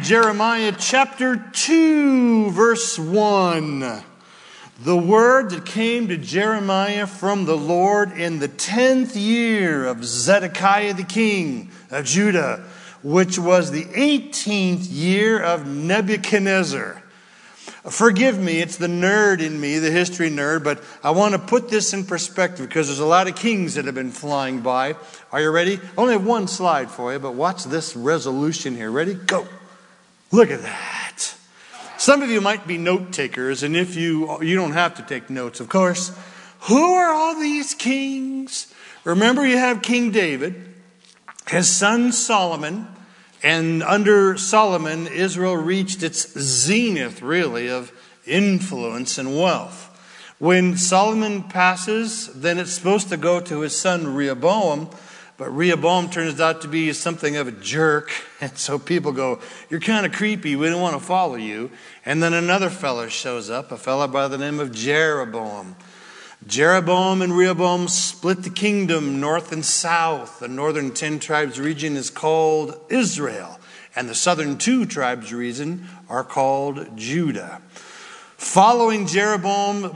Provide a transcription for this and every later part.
Jeremiah chapter 2, verse 1. The word that came to Jeremiah from the Lord in the 10th year of Zedekiah the king of Judah, which was the 18th year of Nebuchadnezzar. Forgive me, it's the nerd in me, the history nerd, but I want to put this in perspective because there's a lot of kings that have been flying by. Are you ready? I only have one slide for you, but watch this resolution here. Ready? Go. Look at that. Some of you might be note takers, and if you don't have to take notes, of course. Who are all these kings? Remember, you have King David, his son Solomon, and under Solomon, Israel reached its zenith, really, of influence and wealth. When Solomon passes, then it's supposed to go to his son Rehoboam, but Rehoboam turns out to be something of a jerk, and so people go, "You're kind of creepy, we don't want to follow you." And then another fellow shows up, a fellow by the name of Jeroboam. Jeroboam and Rehoboam split the kingdom north and south. The northern 10 tribes region is called Israel, and the southern 2 tribes region are called Judah. Following Jeroboam,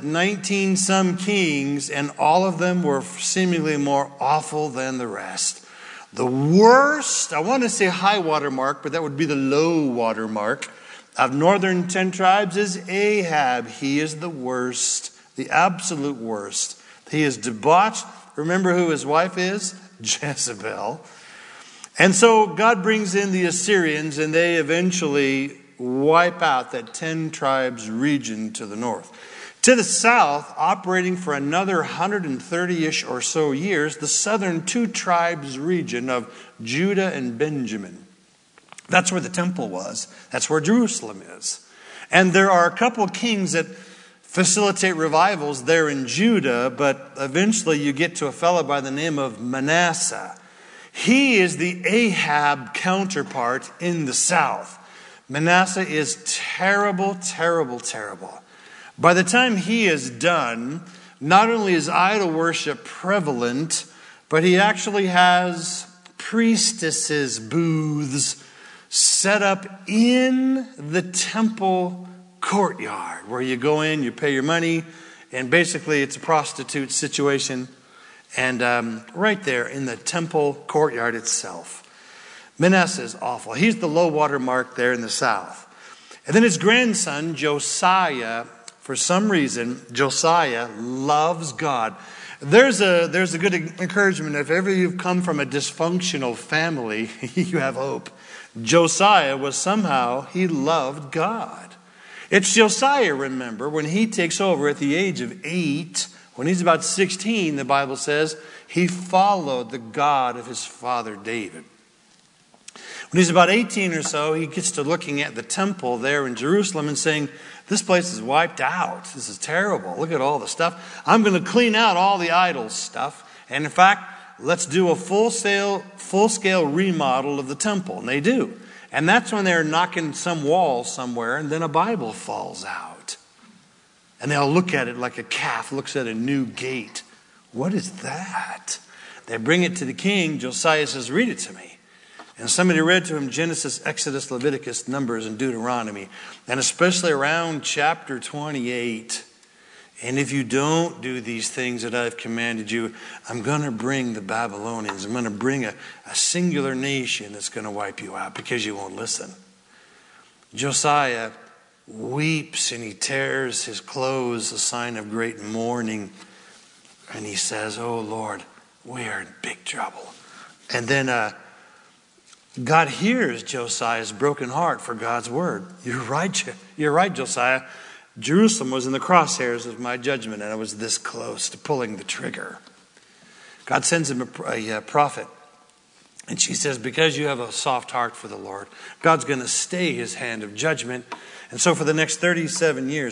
19 some kings, and all of them were seemingly more awful than the rest. The worst, I want to say high water mark, but that would be the low water mark of northern 10 tribes is Ahab. He is the worst. The absolute worst. He is debauched. Remember who his wife is? Jezebel. And so God brings in the Assyrians, and they eventually wipe out that 10 tribes region to the north. To the south, operating for another 130-ish or so years, the southern 2 tribes region of Judah and Benjamin. That's where the temple was. That's where Jerusalem is. And there are a couple of kings that facilitate revivals there in Judah, but eventually you get to a fellow by the name of Manasseh. He is the Ahab counterpart in the south. Manasseh is terrible, terrible, terrible. By the time he is done, not only is idol worship prevalent, but he actually has priestesses' booths set up in the temple courtyard, where you go in, you pay your money, and basically it's a prostitute situation, and right there in the temple courtyard itself. Manasseh is awful. He's the low water mark there in the south. And then his grandson, Josiah, for some reason, Josiah loves God. There's a good encouragement. If ever you've come from a dysfunctional family, you have hope. Josiah he loved God. It's Josiah, remember, when he takes over at the age of 8, when he's about 16, the Bible says, he followed the God of his father David. When he's about 18 or so, he gets to looking at the temple there in Jerusalem and saying, "This place is wiped out. This is terrible. Look at all the stuff. I'm going to clean out all the idol stuff. And in fact, let's do a full-scale remodel of the temple." And they do. And that's when they're knocking some wall somewhere, and then a Bible falls out. And they'll look at it like a calf looks at a new gate. What is that? They bring it to the king. Josiah says, "Read it to me." And somebody read to him Genesis, Exodus, Leviticus, Numbers, and Deuteronomy. And especially around chapter 28. "And if you don't do these things that I've commanded you, I'm going to bring the Babylonians. I'm going to bring a singular nation that's going to wipe you out because you won't listen." Josiah weeps and he tears his clothes, a sign of great mourning. And he says, "Oh Lord, we are in big trouble." And then God hears Josiah's broken heart for God's word. You're right, Josiah. Jerusalem was in the crosshairs of my judgment, and I was this close to pulling the trigger. God sends him a prophet, and she says, because you have a soft heart for the Lord, God's going to stay his hand of judgment. And so for the next 31 years,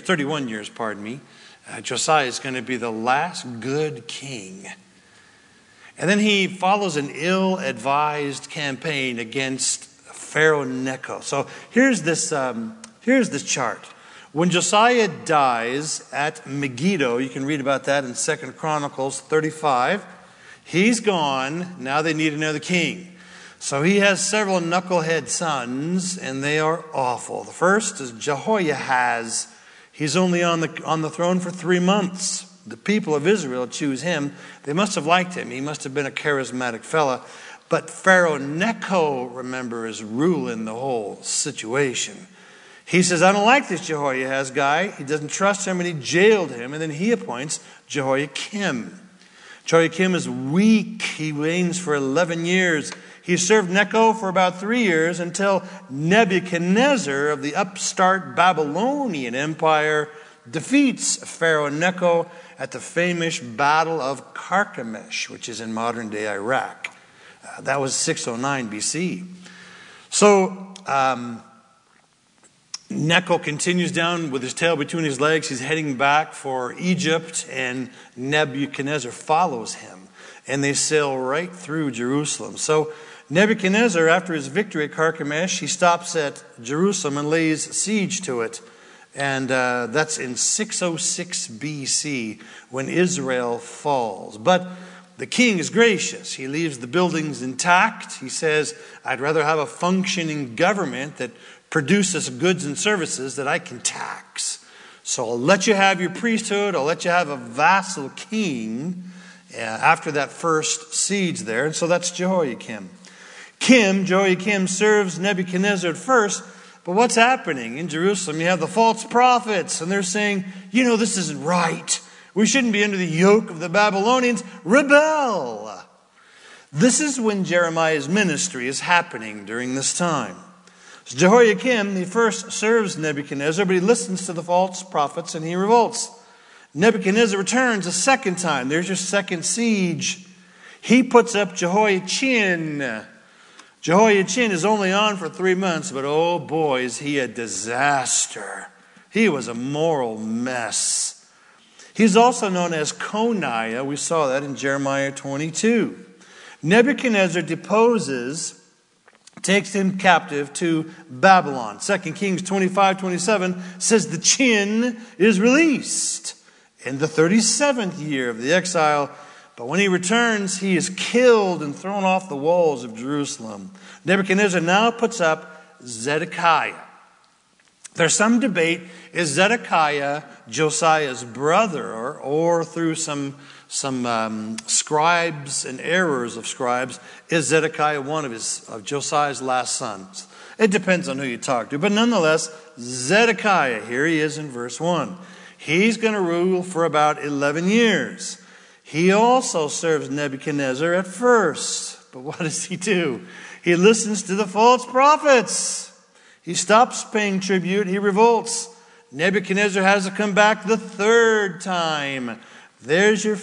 Josiah is going to be the last good king. And then he follows an ill-advised campaign against Pharaoh Necho. So here's this chart. When Josiah dies at Megiddo, you can read about that in 2 Chronicles 35. He's gone. Now they need another king. So he has several knucklehead sons, and they are awful. The first is Jehoiahaz. He's only on the throne for 3 months. The people of Israel choose him. They must have liked him. He must have been a charismatic fella. But Pharaoh Necho, remember, is ruling the whole situation. He says, I don't like this Jehoiahaz guy. He doesn't trust him, and he jailed him. And then he appoints Jehoiakim. Jehoiakim is weak. He reigns for 11 years. He served Necho for about 3 years until Nebuchadnezzar of the upstart Babylonian Empire defeats Pharaoh Necho at the famous Battle of Carchemish, which is in modern-day Iraq. That was 609 BC. So Necho continues down with his tail between his legs. He's heading back for Egypt, and Nebuchadnezzar follows him. And they sail right through Jerusalem. So Nebuchadnezzar, after his victory at Carchemish, he stops at Jerusalem and lays siege to it. And that's in 606 BC when Israel falls. But the king is gracious. He leaves the buildings intact. He says, I'd rather have a functioning government that produces goods and services that I can tax. So I'll let you have your priesthood. I'll let you have a vassal king after that first siege there. And so that's Jehoiakim. Jehoiakim serves Nebuchadnezzar at first. But what's happening in Jerusalem? You have the false prophets, and they're saying, this isn't right. We shouldn't be under the yoke of the Babylonians. Rebel. This is when Jeremiah's ministry is happening during this time. So Jehoiakim, he first serves Nebuchadnezzar, but he listens to the false prophets and he revolts. Nebuchadnezzar returns a second time. There's your second siege. He puts up Jehoiachin. Jehoiachin is only on for 3 months, but oh boy, is he a disaster. He was a moral mess. He's also known as Coniah. We saw that in Jeremiah 22. Nebuchadnezzar deposes, takes him captive to Babylon. 2 Kings 25:27 says the chin is released in the 37th year of the exile. But when he returns, he is killed and thrown off the walls of Jerusalem. Nebuchadnezzar now puts up Zedekiah. There's some debate, is Zedekiah Josiah's brother, or through some scribes and errors of scribes, is Zedekiah one of Josiah's last sons? It depends on who you talk to. But nonetheless, Zedekiah, here he is in verse 1. He's going to rule for about 11 years. He also serves Nebuchadnezzar at first. But what does he do? He listens to the false prophets. He stops paying tribute. He revolts. Nebuchadnezzar has to come back the third time. There's your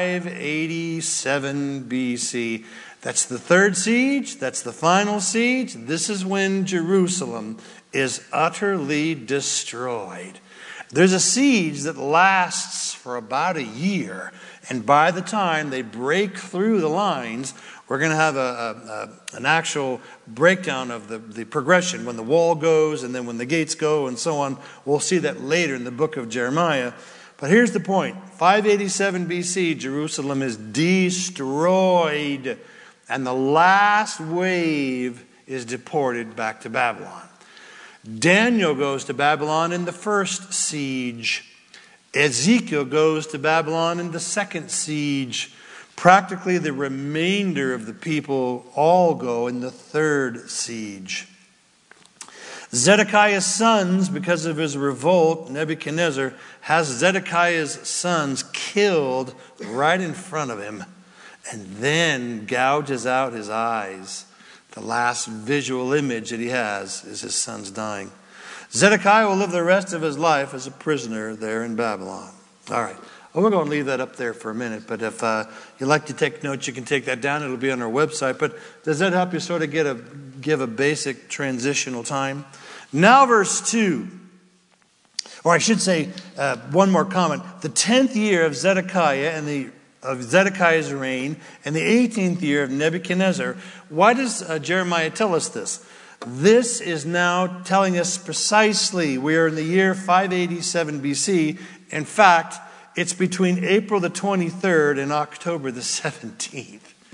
587 BC. That's the third siege. That's the final siege. This is when Jerusalem is utterly destroyed. There's a siege that lasts for about a year. And by the time they break through the lines, we're going to have an actual breakdown of the progression. When the wall goes and then when the gates go and so on. We'll see that later in the book of Jeremiah. But here's the point. 587 BC, Jerusalem is destroyed. And the last wave is deported back to Babylon. Daniel goes to Babylon in the first siege. Ezekiel goes to Babylon in the second siege. Practically the remainder of the people all go in the third siege. Zedekiah's sons, because of his revolt, Nebuchadnezzar has Zedekiah's sons killed right in front of him and then gouges out his eyes. The last visual image that he has is his sons dying. Zedekiah will live the rest of his life as a prisoner there in Babylon. All right. Well, we're going to leave that up there for a minute. But if you'd like to take notes, you can take that down. It'll be on our website. But does that help you sort of give a basic transitional time? Now verse 2. Or I should say, one more comment. The 10th year of Zedekiah of Zedekiah's reign and the 18th year of Nebuchadnezzar. Why does Jeremiah tell us this? This is now telling us precisely we are in the year 587 BC. In fact, it's between April the 23rd and October the 17th.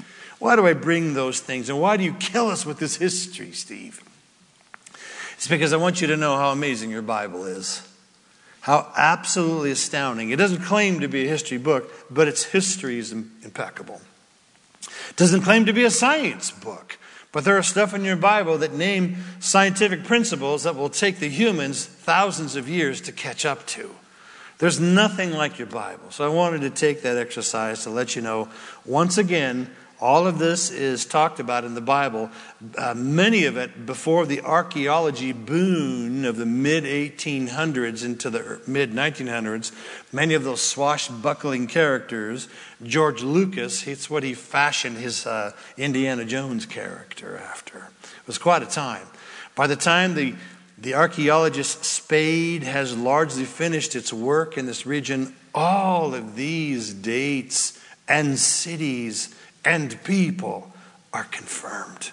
Why do I bring those things? And why do you kill us with this history, Steve? It's because I want you to know how amazing your Bible is. How absolutely astounding. It doesn't claim to be a history book, but its history is impeccable. It doesn't claim to be a science book, but there are stuff in your Bible that name scientific principles that will take the humans thousands of years to catch up to. There's nothing like your Bible. So I wanted to take that exercise to let you know, once again, all of this is talked about in the Bible, many of it before the archaeology boom of the mid-1800s into the mid-1900s. Many of those swashbuckling characters, George Lucas, it's what he fashioned his Indiana Jones character after. It was quite a time. By the time the archaeologist Spade has largely finished its work in this region, all of these dates and cities and people are confirmed.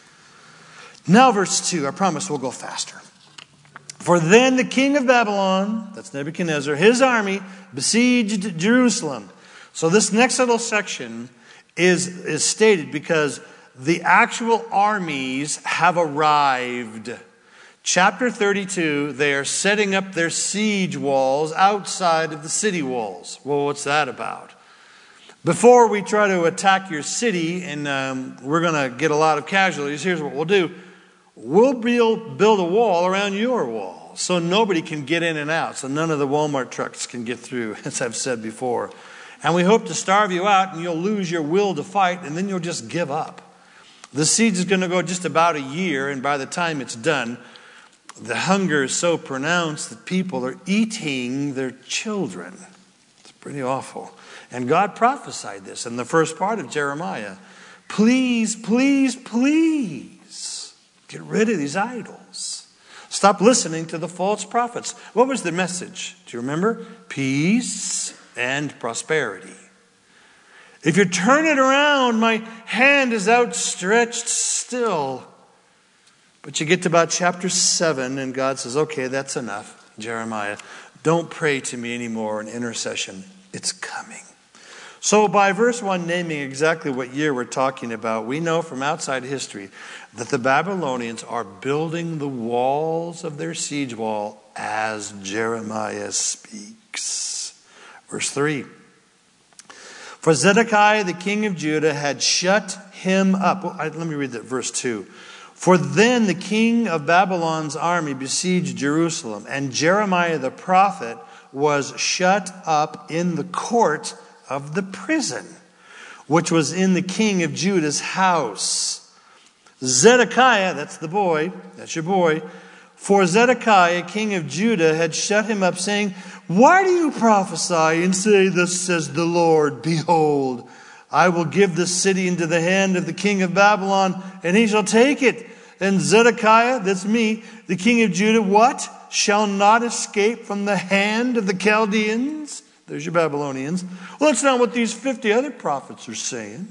Now verse 2, I promise we'll go faster. For then the king of Babylon, that's Nebuchadnezzar, his army besieged Jerusalem. So this next little section is stated because the actual armies have arrived. Chapter 32, they are setting up their siege walls outside of the city walls. Well, what's that about? Before we try to attack your city and we're going to get a lot of casualties, here's what we'll do. We'll build a wall around your wall so nobody can get in and out, so none of the Walmart trucks can get through, as I've said before. And we hope to starve you out and you'll lose your will to fight and then you'll just give up. The siege is going to go just about a year, and by the time it's done, the hunger is so pronounced that people are eating their children. It's pretty awful. And God prophesied this in the first part of Jeremiah. Please, please, please get rid of these idols. Stop listening to the false prophets. What was the message? Do you remember? Peace and prosperity. If you turn it around, my hand is outstretched still. But you get to about chapter 7 and God says, okay, that's enough, Jeremiah. Don't pray to me anymore in intercession. It's coming. So by verse 1 naming exactly what year we're talking about, we know from outside history that the Babylonians are building the walls of their siege wall as Jeremiah speaks. Verse 3. For Zedekiah, the king of Judah, had shut him up. Let me read that verse 2. For then the king of Babylon's army besieged Jerusalem, and Jeremiah the prophet was shut up in the court of the prison, which was in the king of Judah's house. Zedekiah, that's the boy, that's your boy. For Zedekiah, king of Judah, had shut him up, saying, why do you prophesy and say, thus says the Lord, behold, I will give this city into the hand of the king of Babylon, and he shall take it. And Zedekiah, that's me, the king of Judah, what? Shall not escape from the hand of the Chaldeans? There's your Babylonians. Well, that's not what these 50 other prophets are saying.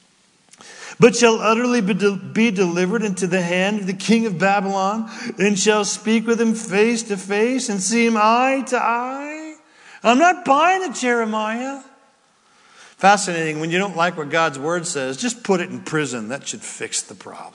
But shall utterly be delivered into the hand of the king of Babylon, and shall speak with him face to face and see him eye to eye. I'm not buying it, Jeremiah. Fascinating. When you don't like what God's word says, just put it in prison. That should fix the problem.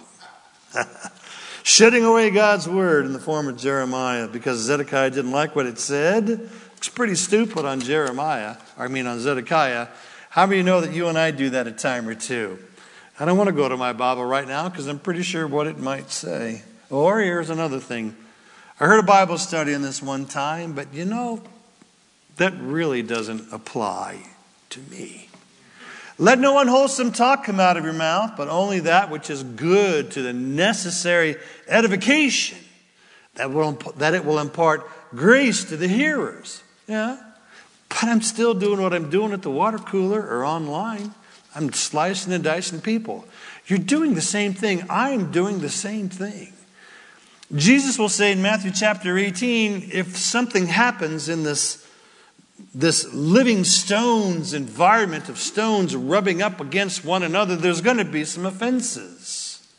Shutting away God's word in the form of Jeremiah because Zedekiah didn't like what it said. It's pretty stupid on on Zedekiah. How do you know that you and I do that a time or two? I don't want to go to my Bible right now because I'm pretty sure what it might say. Or here's another thing. I heard a Bible study on this one time, but that really doesn't apply to me. Let no unwholesome talk come out of your mouth, but only that which is good to the necessary edification, that it will impart grace to the hearers. Yeah, but I'm still doing what I'm doing at the water cooler or online. I'm slicing and dicing people. You're doing the same thing. I'm doing the same thing. Jesus will say in Matthew chapter 18, if something happens in this living stones environment of stones rubbing up against one another, there's going to be some offenses.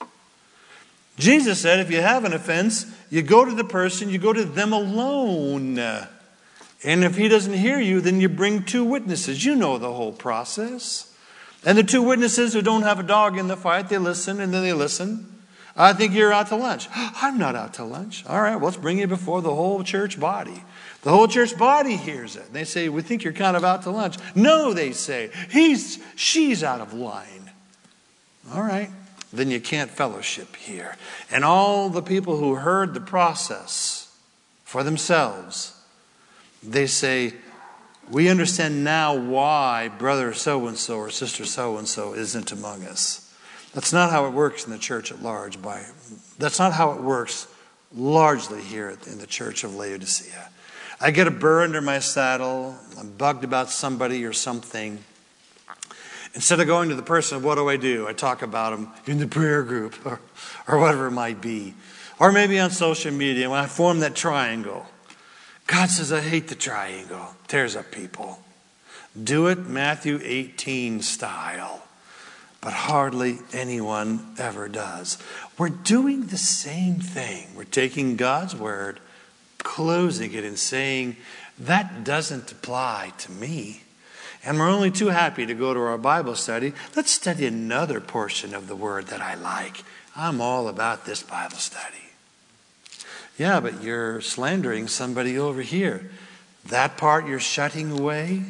Jesus said if you have an offense, you go to the person, you go to them alone. And if he doesn't hear you, then you bring 2 witnesses. You know the whole process. And the two witnesses who don't have a dog in the fight, they listen and then they listen. I think you're out to lunch. I'm not out to lunch. All right, well, let's bring you before the whole church body. The whole church body hears it. They say, we think you're kind of out to lunch. No, they say, she's out of line. All right, then you can't fellowship here. And all the people who heard the process for themselves, they say, we understand now why brother so-and-so or sister so-and-so isn't among us. That's not how it works in the church at large. That's not how it works largely here in the church of Laodicea. I get a burr under my saddle. I'm bugged about somebody or something. Instead of going to the person, what do? I talk about them in the prayer group or whatever it might be. Or maybe on social media when I form that triangle. God says, I hate the triangle. Tears up people. Do it Matthew 18 style. But hardly anyone ever does. We're doing the same thing. We're taking God's word, closing it and saying, that doesn't apply to me. And we're only too happy to go to our Bible study. Let's study another portion of the word that I like. I'm all about this Bible study. Yeah, but you're slandering somebody over here. That part you're shutting away.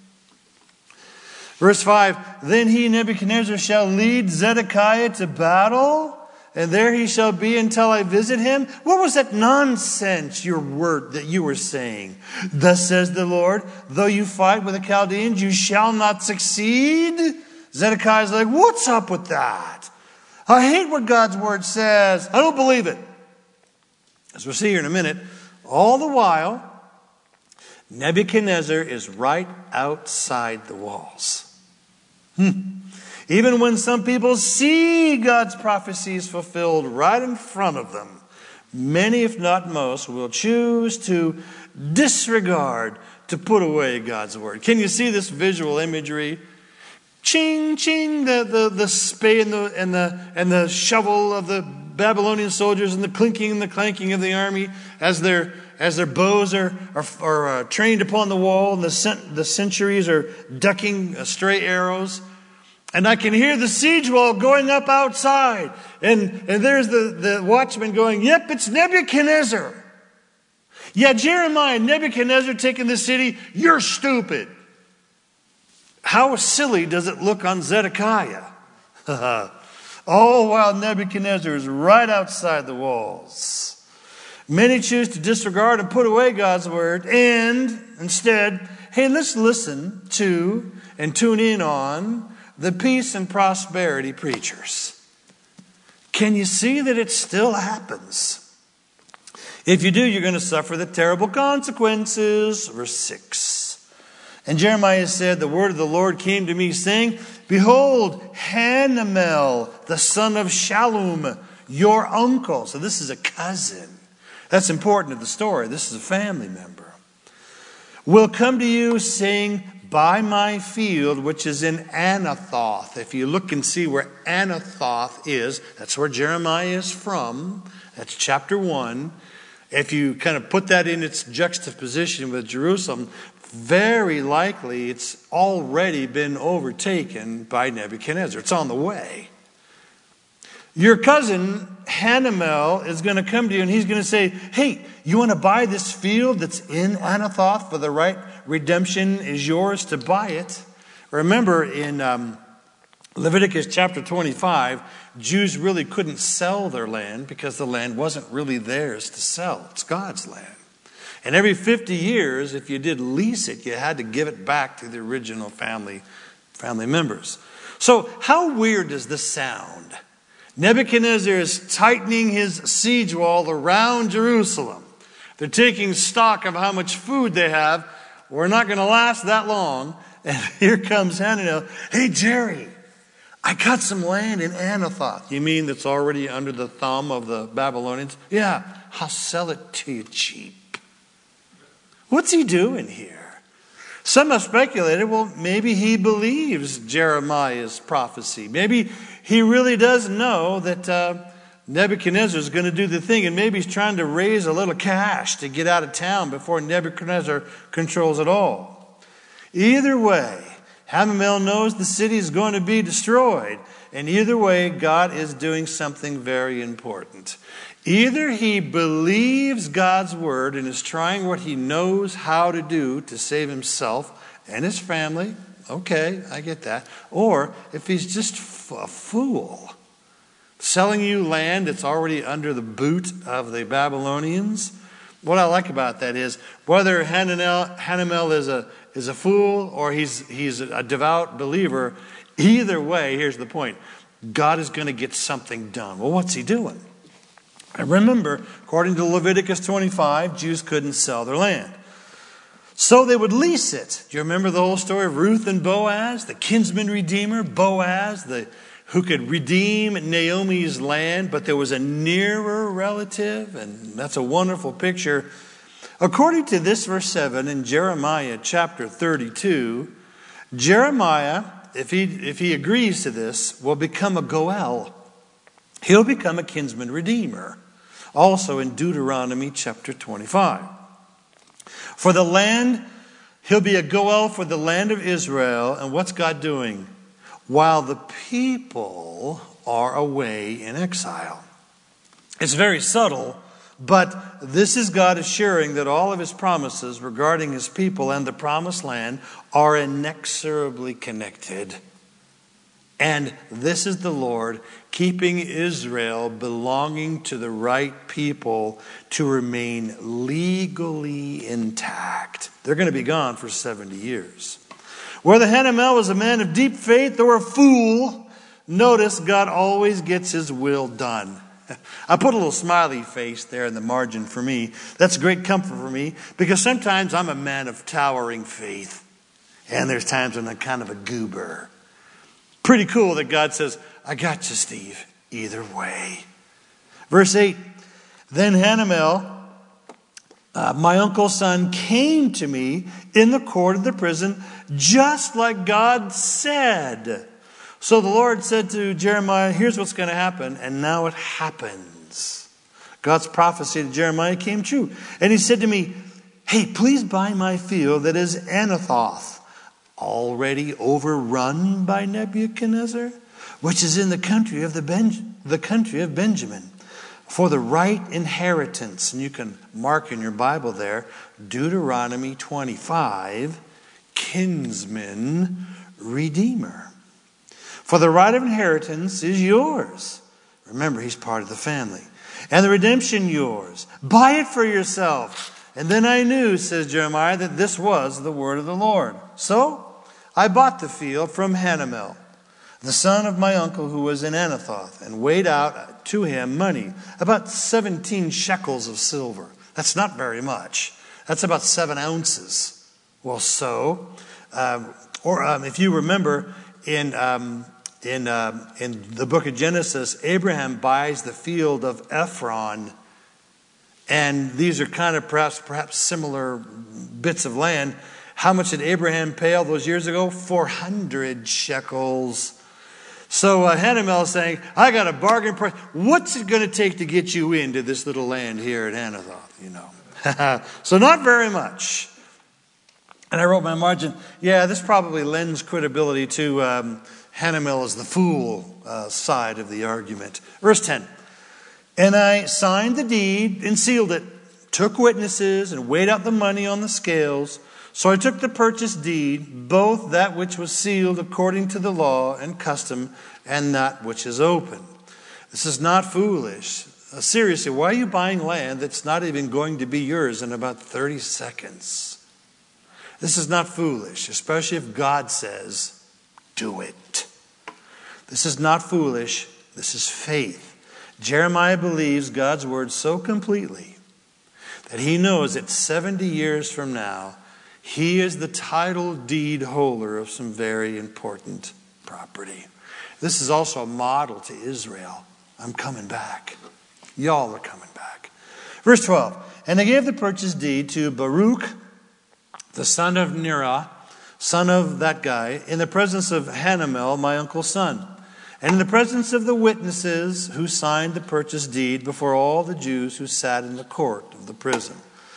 Verse 5, then he, Nebuchadnezzar, shall lead Zedekiah to battle, and there he shall be until I visit him. What was that nonsense, your word that you were saying? Thus says the Lord, though you fight with the Chaldeans, you shall not succeed. Zedekiah's like, what's up with that? I hate what God's word says. I don't believe it. As we'll see here in a minute, all the while, Nebuchadnezzar is right outside the walls. Even when some people see God's prophecies fulfilled right in front of them, many, if not most, will choose to disregard, to put away God's word. Can you see this visual imagery? Ching, ching, the spade and the shovel of the Babylonian soldiers and the clinking and the clanking of the army as their bows are trained upon the wall and the sentries are ducking stray arrows. And I can hear the siege wall going up outside. And there's the watchman going, yep, it's Nebuchadnezzar. Yeah, Jeremiah, Nebuchadnezzar taking the city, you're stupid. How silly does it look on Zedekiah? All while Nebuchadnezzar is right outside the walls. Many choose to disregard and put away God's word and instead, hey, let's listen to and tune in on the peace and prosperity preachers. Can you see that it still happens? If you do, you're going to suffer the terrible consequences. Verse 6. And Jeremiah said, the word of the Lord came to me saying, behold, Hanamel, the son of Shallum, your uncle. So this is a cousin. That's important to the story. This is a family member. Will come to you saying, by my field, which is in Anathoth. If you look and see where Anathoth is, that's where Jeremiah is from. That's chapter 1. If you kind of put that in its juxtaposition with Jerusalem, very likely it's already been overtaken by Nebuchadnezzar. It's on the way. Your cousin Hanamel is going to come to you and he's going to say, hey, you want to buy this field that's in Anathoth for the right redemption is yours to buy it? Remember in Leviticus chapter 25, Jews really couldn't sell their land because the land wasn't really theirs to sell. It's God's land. And every 50 years, if you did lease it, you had to give it back to the original family members. So how weird does this sound? Nebuchadnezzar is tightening his siege wall around Jerusalem. They're taking stock of how much food they have. We're not going to last that long. And here comes Hananiah. Hey, Jerry, I got some land in Anathoth. You mean that's already under the thumb of the Babylonians? Yeah, I'll sell it to you cheap. What's he doing here? Some have speculated, well, maybe he believes Jeremiah's prophecy. Maybe he really does know that Nebuchadnezzar is going to do the thing, and maybe he's trying to raise a little cash to get out of town before Nebuchadnezzar controls it all. Either way, Hanamel knows the city is going to be destroyed. And either way, God is doing something very important. Either he believes God's word and is trying what he knows how to do to save himself and his family. Okay, I get that. Or if he's just a fool, selling you land that's already under the boot of the Babylonians. What I like about that is whether Hanamel is a fool or he's a devout believer, either way, here's the point. God is going to get something done. Well, what's he doing? And remember, according to Leviticus 25, Jews couldn't sell their land. So they would lease it. Do you remember the whole story of Ruth and Boaz, the kinsman redeemer, Boaz, who could redeem Naomi's land, but there was a nearer relative, and that's a wonderful picture. According to this verse 7 in Jeremiah chapter 32, Jeremiah, if he agrees to this, will become a Goel. He'll become a kinsman redeemer. Also in Deuteronomy chapter 25. For the land, he'll be a Goel for the land of Israel. And what's God doing? While the people are away in exile. It's very subtle, but this is God assuring that all of his promises regarding his people and the promised land are inexorably connected. And this is the Lord keeping Israel belonging to the right people to remain legally intact. They're going to be gone for 70 years. Whether Hanamel was a man of deep faith or a fool, notice God always gets his will done. I put a little smiley face there in the margin for me. That's great comfort for me because sometimes I'm a man of towering faith. And there's times when I'm kind of a goober. Pretty cool that God says, I got you, Steve, either way. Verse 8, then Hanamel, my uncle's son, came to me in the court of the prison, just like God said. So the Lord said to Jeremiah, here's what's going to happen. And now it happens. God's prophecy to Jeremiah came true. And he said to me, hey, please buy my field that is Anathoth, already overrun by Nebuchadnezzar, which is in the country of Benjamin, for the right inheritance. And you can mark in your Bible there, Deuteronomy 25, kinsman redeemer. For the right of inheritance is yours. Remember, he's part of the family. And the redemption yours. Buy it for yourself. And then I knew, says Jeremiah, that this was the word of the Lord. So I bought the field from Hanamel, the son of my uncle who was in Anathoth, and weighed out to him money, about 17 shekels of silver. That's not very much. That's about 7 ounces. Well, so, if you remember in the book of Genesis, Abraham buys the field of Ephron. And these are kind of perhaps similar bits of land. How much did Abraham pay all those years ago? 400 shekels. So Hanamel is saying, I got a bargain price. What's it going to take to get you into this little land here at Anathoth? You know. So not very much. And I wrote my margin, yeah, this probably lends credibility to Hanamel as the fool side of the argument. Verse 10. And I signed the deed and sealed it, took witnesses and weighed out the money on the scales. So I took the purchase deed, both that which was sealed according to the law and custom, and that which is open. This is not foolish. Seriously, why are you buying land that's not even going to be yours in about 30 seconds? This is not foolish, especially if God says, do it. This is not foolish. This is faith. Jeremiah believes God's word so completely that he knows that 70 years from now, he is the title deed holder of some very important property. This is also a model to Israel. I'm coming back. Y'all are coming back. Verse 12. And they gave the purchase deed to Baruch, the son of Nerah, son of that guy, in the presence of Hanamel, my uncle's son, and in the presence of the witnesses who signed the purchase deed before all the Jews who sat in the court of the prison.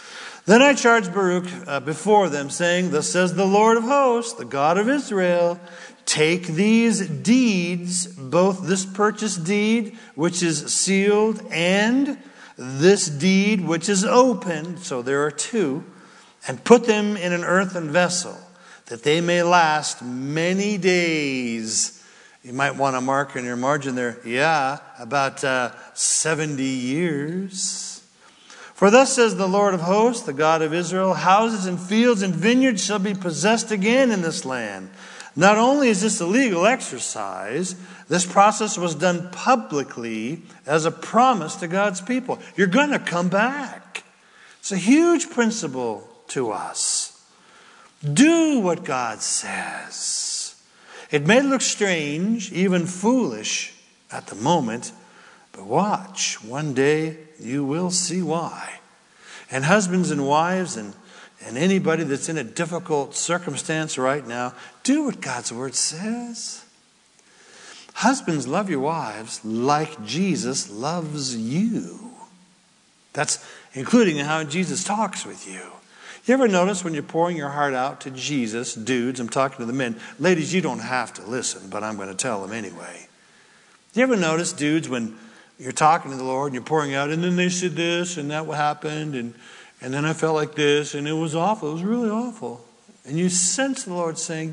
Then I charged Baruch before them, saying, Thus says the Lord of hosts, the God of Israel, take these deeds, both this purchase deed, which is sealed, and this deed, which is opened, so there are two, and put them in an earthen vessel, that they may last many days. You might want to mark in your margin there, about 70 years. For thus says the Lord of hosts, the God of Israel, houses and fields and vineyards shall be possessed again in this land. Not only is this a legal exercise, this process was done publicly as a promise to God's people. You're going to come back. It's a huge principle to us. Do what God says. It may look strange, even foolish at the moment, but watch. One day you will see why. And husbands and wives and anybody that's in a difficult circumstance right now, do what God's word says. Husbands, love your wives like Jesus loves you. That's including how Jesus talks with you. You ever notice when you're pouring your heart out to Jesus, dudes, I'm talking to the men. Ladies, you don't have to listen, but I'm going to tell them anyway. You ever notice, dudes, when you're talking to the Lord and you're pouring out, and then they said this and that happened, and then I felt like this, and it was awful. It was really awful. And you sense the Lord saying,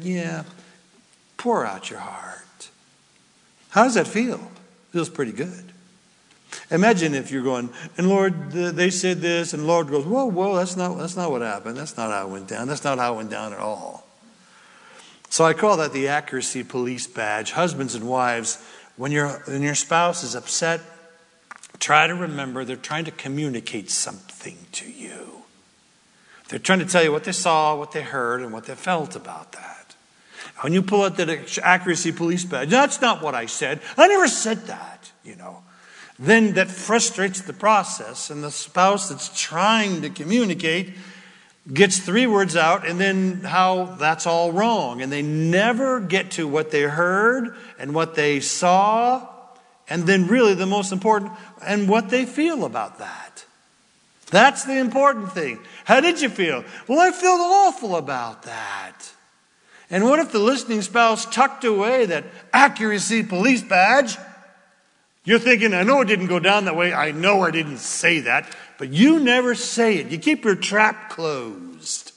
pour out your heart. How does that feel? It feels pretty good. Imagine if you're going, and Lord, they said this, and the Lord goes, whoa, that's not what happened. That's not how it went down. That's not how it went down at all. So I call that the accuracy police badge. Husbands and wives, when your spouse is upset, try to remember they're trying to communicate something to you. They're trying to tell you what they saw, what they heard, and what they felt about that. When you pull out that accuracy police badge, that's not what I said. I never said that, Then that frustrates the process, and the spouse that's trying to communicate gets 3 words out, and then how that's all wrong. And they never get to what they heard and what they saw, and then really the most important, and what they feel about that. That's the important thing. How did you feel? Well, I felt awful about that. And what if the listening spouse tucked away that accuracy police badge? You're thinking, I know it didn't go down that way. I know I didn't say that. But you never say it. You keep your trap closed.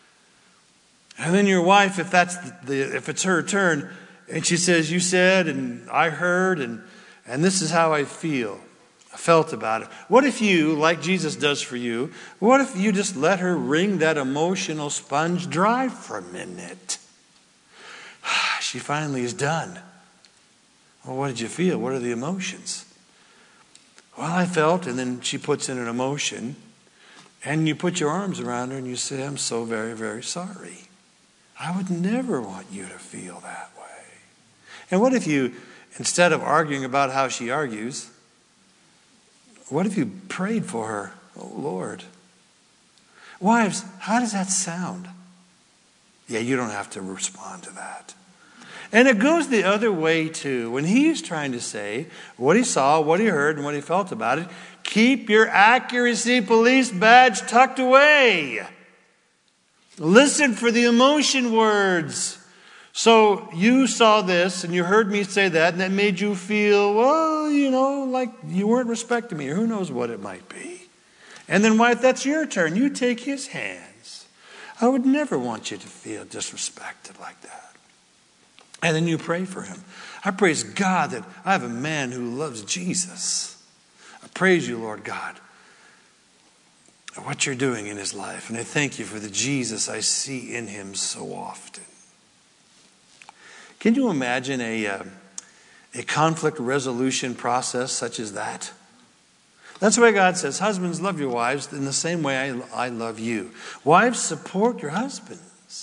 And then your wife, if it's her turn, and she says, you said, and I heard, and this is how I feel. I felt about it. What if you, like Jesus does for you, what if you just let her wring that emotional sponge dry for a minute? She finally is done. Well, what did you feel? What are the emotions? Well, I felt, and then she puts in an emotion, and you put your arms around her and you say, I'm so very, very sorry. I would never want you to feel that way. And what if you, instead of arguing about how she argues, what if you prayed for her? Oh, Lord. Wives, how does that sound? Yeah, you don't have to respond to that. And it goes the other way too. When he's trying to say what he saw, what he heard, and what he felt about it, keep your accuracy police badge tucked away. Listen for the emotion words. So you saw this and you heard me say that, and that made you feel, like you weren't respecting me, or who knows what it might be. And then, wife, that's your turn. You take his hands. I would never want you to feel disrespected like that. And then you pray for him. I praise God that I have a man who loves Jesus. I praise you, Lord God, what you're doing in his life. And I thank you for the Jesus I see in him so often. Can you imagine a conflict resolution process such as that? That's why God says, husbands, love your wives in the same way I love you. Wives, support your husbands.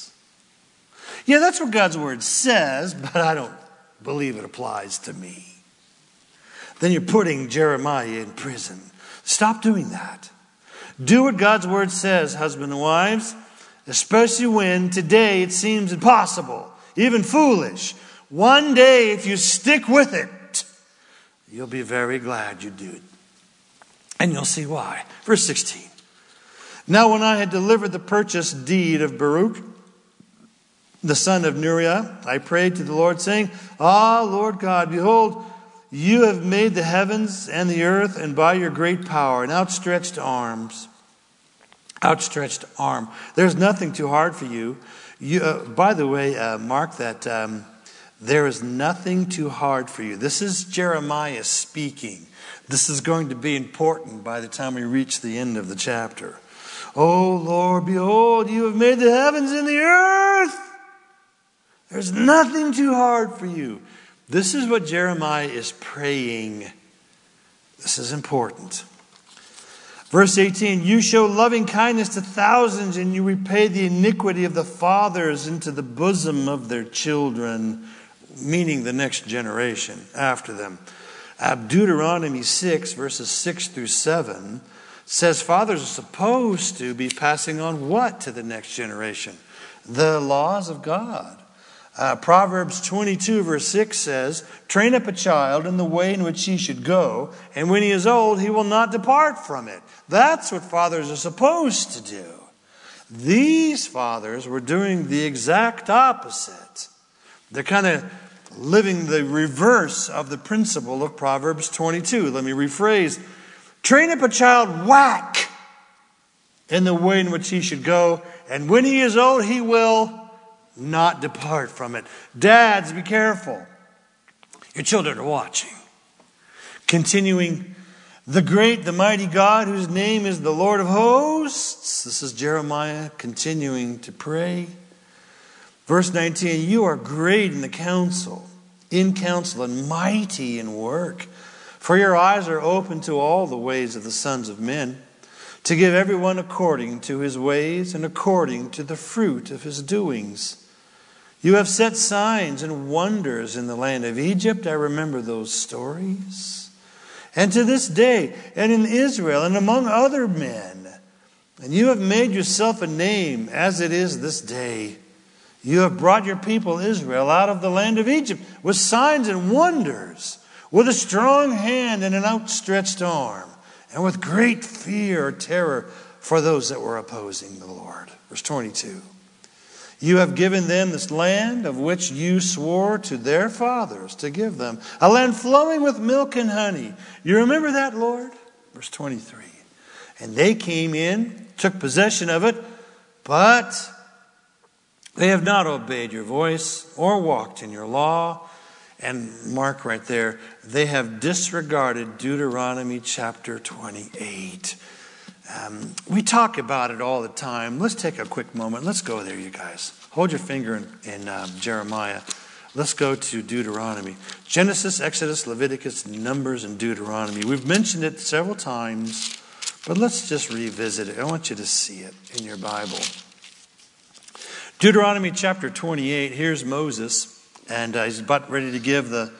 Yeah, that's what God's word says, but I don't believe it applies to me. Then you're putting Jeremiah in prison. Stop doing that. Do what God's word says, husband and wives, especially when today it seems impossible, even foolish. One day, if you stick with it, you'll be very glad you did. And you'll see why. Verse 16. Now when I had delivered the purchase deed of Baruch, the son of Neriah, I prayed to the Lord, saying, Ah, Lord God, behold, you have made the heavens and the earth, and by your great power and outstretched arm. There's nothing too hard for you. By the way, mark that there is nothing too hard for you. This is Jeremiah speaking. This is going to be important by the time we reach the end of the chapter. Oh Lord, behold, you have made the heavens and the earth. There's nothing too hard for you. This is what Jeremiah is praying. This is important. Verse 18, you show loving kindness to thousands, and you repay the iniquity of the fathers into the bosom of their children, meaning the next generation after them. Deuteronomy 6, verses 6 through 7, says fathers are supposed to be passing on what to the next generation? The laws of God. Proverbs 22 verse 6 says, train up a child in the way in which he should go, and when he is old, he will not depart from it. That's what fathers are supposed to do. These fathers were doing the exact opposite. They're kind of living the reverse of the principle of Proverbs 22. Let me rephrase. Train up a child, whack, in the way in which he should go, and when he is old, he will not depart from it. Dads, be careful. Your children are watching. Continuing, the great, the mighty God, whose name is the Lord of hosts. This is Jeremiah continuing to pray. Verse 19, you are great in counsel, and mighty in work. For your eyes are open to all the ways of the sons of men, to give everyone according to his ways and according to the fruit of his doings. You have set signs and wonders in the land of Egypt. I remember those stories. And to this day, and in Israel, and among other men. And you have made yourself a name as it is this day. You have brought your people Israel out of the land of Egypt with signs and wonders, with a strong hand and an outstretched arm, and with great fear or terror for those that were opposing the Lord. Verse 22. You have given them this land of which you swore to their fathers to give them, a land flowing with milk and honey. You remember that, Lord? Verse 23. And they came in, took possession of it, but they have not obeyed your voice or walked in your law. And mark right there, they have disregarded Deuteronomy chapter 28. We talk about it all the time. Let's take a quick moment. Let's go there, you guys. Hold your finger in Jeremiah. Let's go to Deuteronomy. Genesis, Exodus, Leviticus, Numbers, and Deuteronomy. We've mentioned it several times, but let's just revisit it. I want you to see it in your Bible. Deuteronomy chapter 28, here's Moses, and he's about ready to give the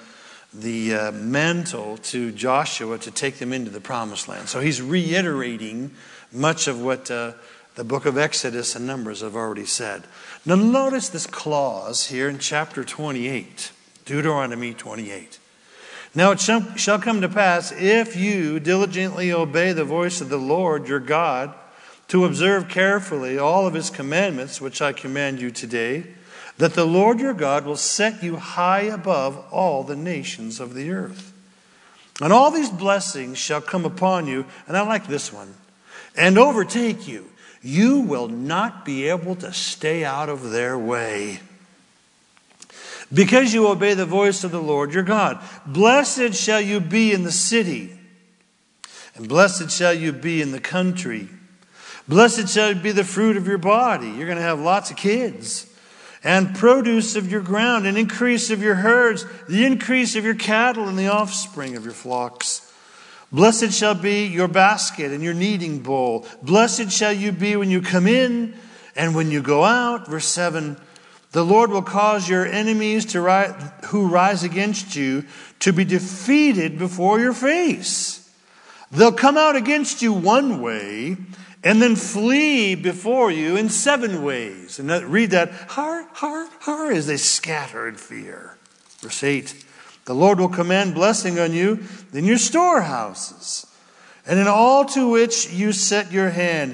mantle to Joshua to take them into the promised land. So he's reiterating much of what the book of Exodus and Numbers have already said. Now notice this clause here in chapter 28, Deuteronomy 28. Now it shall come to pass, if you diligently obey the voice of the Lord your God, to observe carefully all of his commandments, which I command you today, that the Lord your God will set you high above all the nations of the earth. And all these blessings shall come upon you, and I like this one, and overtake you. You will not be able to stay out of their way, because you obey the voice of the Lord your God. Blessed shall you be in the city, and blessed shall you be in the country. Blessed shall be the fruit of your body. You're going to have lots of kids. And produce of your ground, and increase of your herds, the increase of your cattle, and the offspring of your flocks. Blessed shall be your basket and your kneading bowl. Blessed shall you be when you come in and when you go out. Verse 7, the Lord will cause your enemies who rise against you to be defeated before your face. They'll come out against you one way, and then flee before you in 7 ways. And read that, har, har, har, as they scatter in fear. Verse 8, the Lord will command blessing on you in your storehouses, and in all to which you set your hand,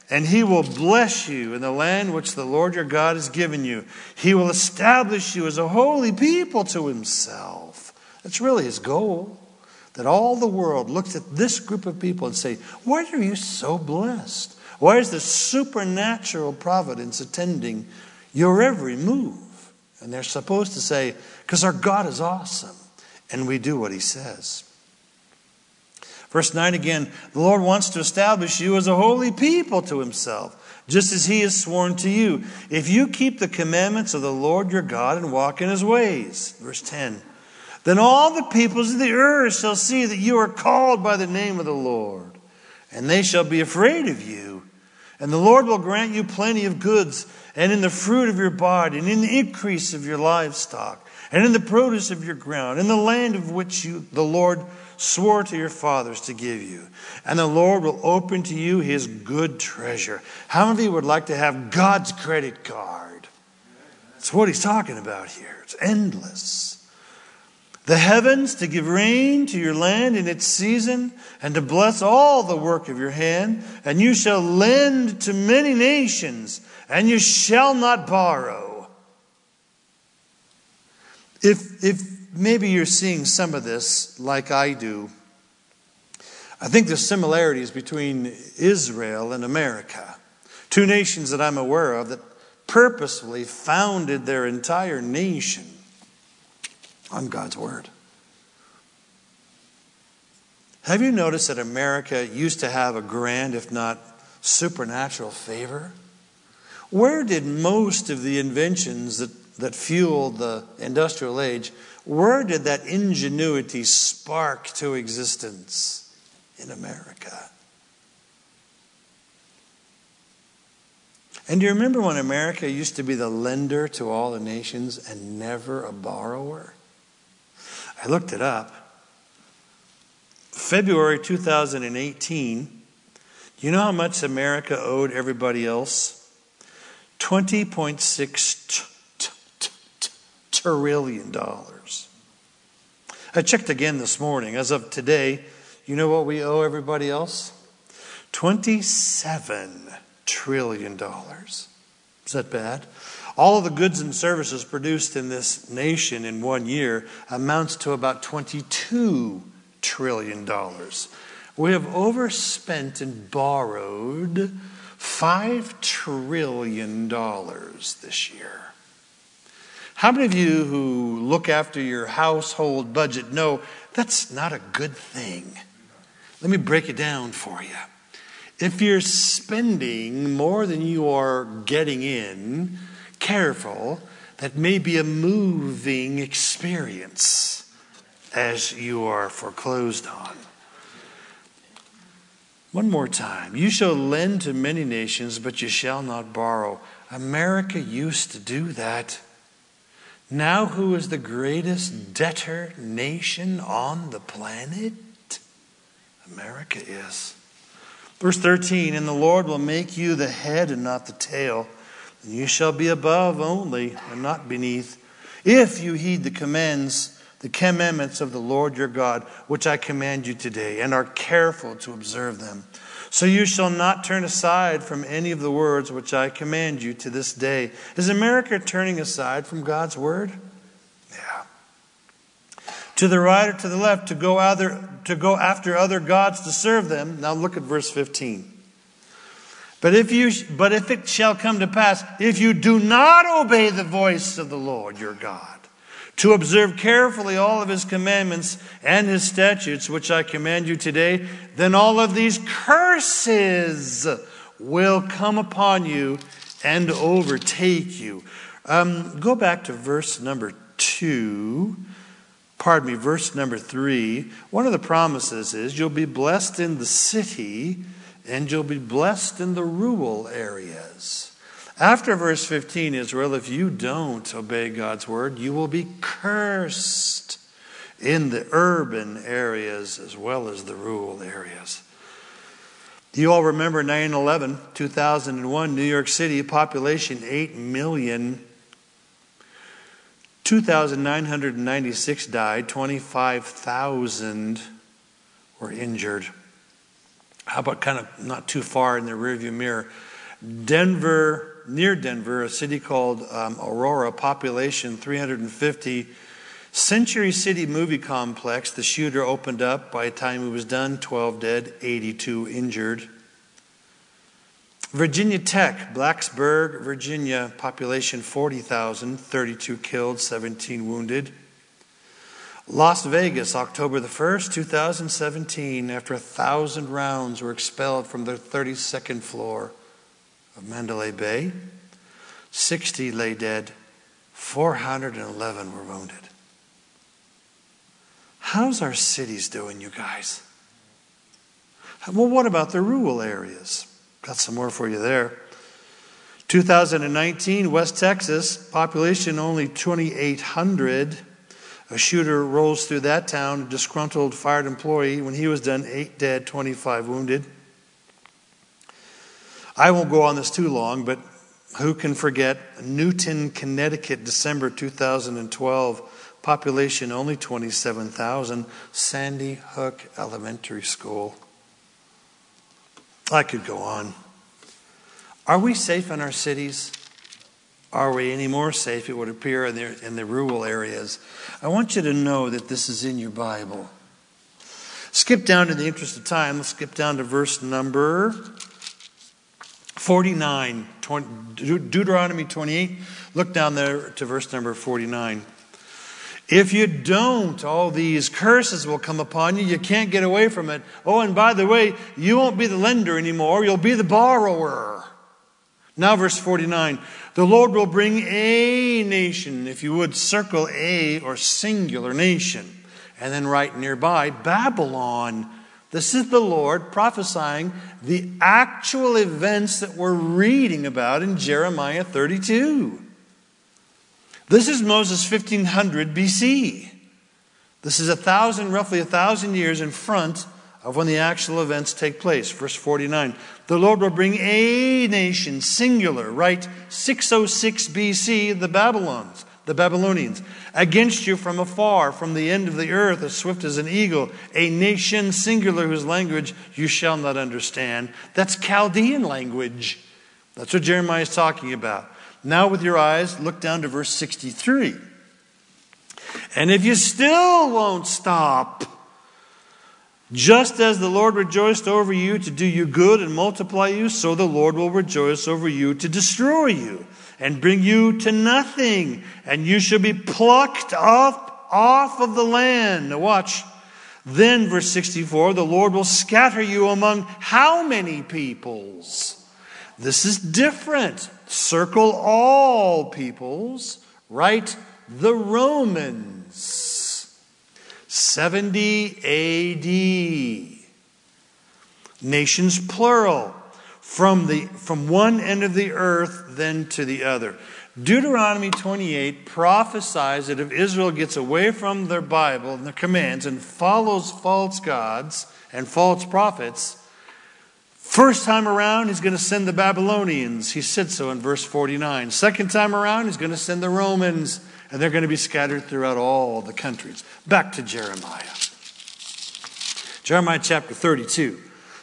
And he will bless you in the land which the Lord your God has given you. He will establish you as a holy people to himself. That's really his goal. That all the world looks at this group of people and say, why are you so blessed? Why is the supernatural providence attending your every move? And they're supposed to say, because our God is awesome. And we do what he says. Verse 9 again, the Lord wants to establish you as a holy people to himself, just as he has sworn to you, if you keep the commandments of the Lord your God and walk in his ways. Verse 10, then all the peoples of the earth shall see that you are called by the name of the Lord, and they shall be afraid of you. And the Lord will grant you plenty of goods, and in the fruit of your body, and in the increase of your livestock, and in the produce of your ground, in the land of which the Lord swore to your fathers to give you. And the Lord will open to you his good treasure. How many of you would like to have God's credit card? That's what he's talking about here. It's endless. The heavens to give rain to your land in its season, and to bless all the work of your hand. And you shall lend to many nations, and you shall not borrow. If maybe you're seeing some of this like I do, I think there's similarities between Israel and America. Two nations that I'm aware of that purposefully founded their entire nation on God's word. Have you noticed that America used to have a grand, if not supernatural favor? Where did most of the inventions that fueled the industrial age, where did that ingenuity spark to existence? In America. And do you remember when America used to be the lender to all the nations and never a borrower? I looked it up. February 2018, do you know how much America owed everybody else? $20.6 trillion. I checked again this morning. As of today, you know what we owe everybody else? $27 trillion. Is that bad? All of the goods and services produced in this nation in 1 year amounts to about $22 trillion. We have overspent and borrowed $5 trillion this year. How many of you who look after your household budget know that's not a good thing? Let me break it down for you. If you're spending more than you are getting in, careful, that may be a moving experience as you are foreclosed on. One more time. You shall lend to many nations, but you shall not borrow. America used to do that. Now who is the greatest debtor nation on the planet? America is. Verse 13, and the Lord will make you the head and not the tail, and you shall be above only and not beneath, if you heed the commandments of the Lord your God, which I command you today, and are careful to observe them. So you shall not turn aside from any of the words which I command you to this day. Is America turning aside from God's word? Yeah. To the right or to the left, to go after other gods to serve them. Now look at verse 15. But if it shall come to pass, if you do not obey the voice of the Lord your God, to observe carefully all of his commandments and his statutes, which I command you today, then all of these curses will come upon you and overtake you. Go back to verse number 3. One of the promises is you'll be blessed in the city and you'll be blessed in the rural areas. After verse 15, Israel, if you don't obey God's word, you will be cursed in the urban areas as well as the rural areas. Do you all remember 9/11, 2001, New York City, population 8 million. 2,996 died, 25,000 were injured. How about kind of not too far in the rearview mirror? Denver, near Denver, a city called Aurora, population 350. Century City movie complex. The shooter opened up. By the time he was done, 12 dead, 82 injured. Virginia Tech, Blacksburg, Virginia, population 40,000, 32 killed, 17 wounded. Las Vegas, October the 1st, 2017, after 1,000 rounds were expelled from the 32nd floor of Mandalay Bay. 60 lay dead, 411 were wounded. How's our cities doing, you guys? Well, what about the rural areas? Got some more for you there. 2019, West Texas, population only 2,800. A shooter rolls through that town, a disgruntled fired employee. When he was done, 8 dead, 25 wounded. I won't go on this too long, but who can forget Newton, Connecticut, December 2012, population only 27,000, Sandy Hook Elementary School. I could go on. Are we safe in our cities? Are we any more safe, it would appear, in the rural areas? I want you to know that this is in your Bible. Skip down, in the interest of time, let's skip down to verse number 49. Deuteronomy 28. Look down there to verse number 49. If you don't, all these curses will come upon you. You can't get away from it. Oh, and by the way, you won't be the lender anymore. You'll be the borrower. Now verse 49. The Lord will bring a nation. If you would, circle a or singular nation. And then right nearby, Babylon. This is the Lord prophesying the actual events that we're reading about in Jeremiah 32. This is Moses 1500 BC. This is roughly 1,000 years in front of when the actual events take place. Verse 49. The Lord will bring a nation, singular, right? 606 BC, the Babylonians, against you from afar, from the end of the earth, as swift as an eagle. A nation, singular, whose language you shall not understand. That's Chaldean language. That's what Jeremiah is talking about. Now with your eyes, look down to verse 63. And if you still won't stop, just as the Lord rejoiced over you to do you good and multiply you, so the Lord will rejoice over you to destroy you and bring you to nothing. And you shall be plucked off of the land. Now watch. Then, verse 64, the Lord will scatter you among how many peoples? This is different. Circle all peoples. Write the Romans. 70 A.D. Nations plural. From one end of the earth then to the other. Deuteronomy 28 prophesies that if Israel gets away from their Bible and their commands and follows false gods and false prophets, first time around, he's going to send the Babylonians. He said so in verse 49. Second time around, he's going to send the Romans, and they're going to be scattered throughout all the countries. Back to Jeremiah. Jeremiah chapter 32.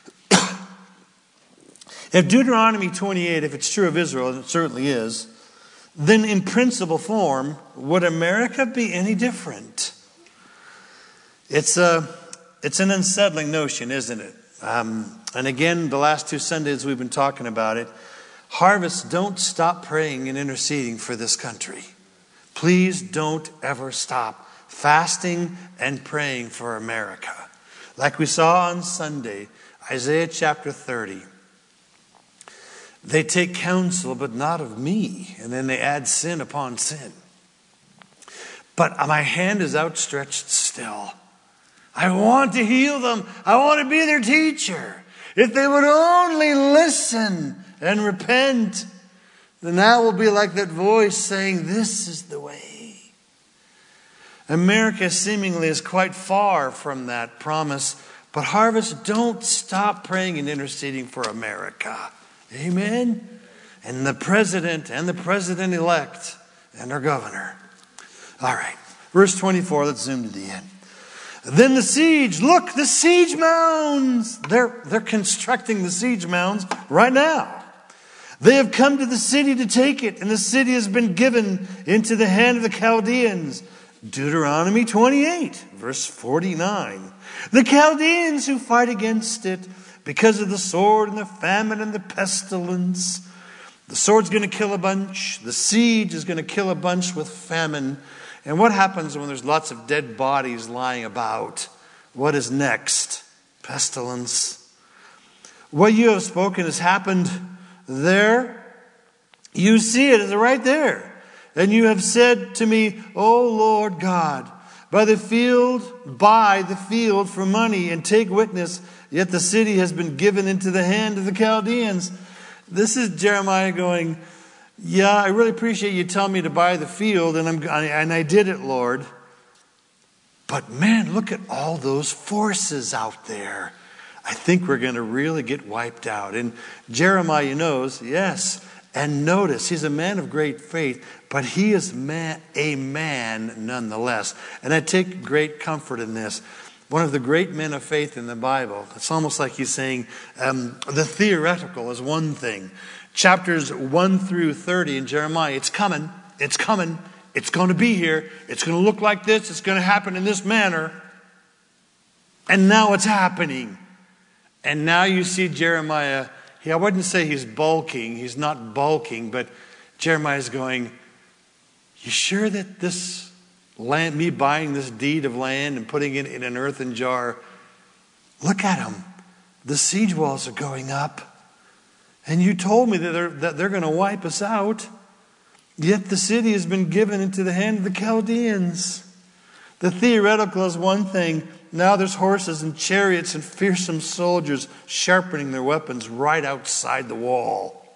If Deuteronomy 28, if it's true of Israel, and it certainly is, then in principle form, would America be any different? It's an unsettling notion, isn't it? And again, the last 2 Sundays we've been talking about it. Harvest, don't stop praying and interceding for this country. Please don't ever stop fasting and praying for America. Like we saw on Sunday, Isaiah chapter 30. They take counsel, but not of me. And then they add sin upon sin. But my hand is outstretched still. I want to heal them. I want to be their teacher. If they would only listen and repent, then that will be like that voice saying, this is the way. America seemingly is quite far from that promise. But Harvest, don't stop praying and interceding for America. Amen? And the president-elect and our governor. All right. Verse 24, let's zoom to the end. Then the siege. Look, the siege mounds. They're constructing the siege mounds right now. They have come to the city to take it, and the city has been given into the hand of the Chaldeans. Deuteronomy 28, verse 49. The Chaldeans who fight against it because of the sword and the famine and the pestilence. The sword's going to kill a bunch. The siege is going to kill a bunch with famine. And what happens when there's lots of dead bodies lying about? What is next? Pestilence. What you have spoken has happened there. You see it, it's right there. And you have said to me, O Lord God, buy the field for money and take witness, yet the city has been given into the hand of the Chaldeans. This is Jeremiah going, yeah, I really appreciate you telling me to buy the field, and I did it, Lord. But man, look at all those forces out there. I think we're going to really get wiped out. And Jeremiah knows, yes. And notice, he's a man of great faith, but he is a man nonetheless. And I take great comfort in this. One of the great men of faith in the Bible, it's almost like he's saying the theoretical is one thing. Chapters 1 through 30 in Jeremiah, it's coming, it's coming, it's going to be here, it's going to look like this, it's going to happen in this manner. And now it's happening. And now you see Jeremiah, I wouldn't say he's bulking, he's not bulking, but Jeremiah's going, you sure that this land, me buying this deed of land and putting it in an earthen jar, look at them. The siege walls are going up. And you told me that they're going to wipe us out. Yet the city has been given into the hand of the Chaldeans. The theoretical is one thing. Now there's horses and chariots and fearsome soldiers sharpening their weapons right outside the wall.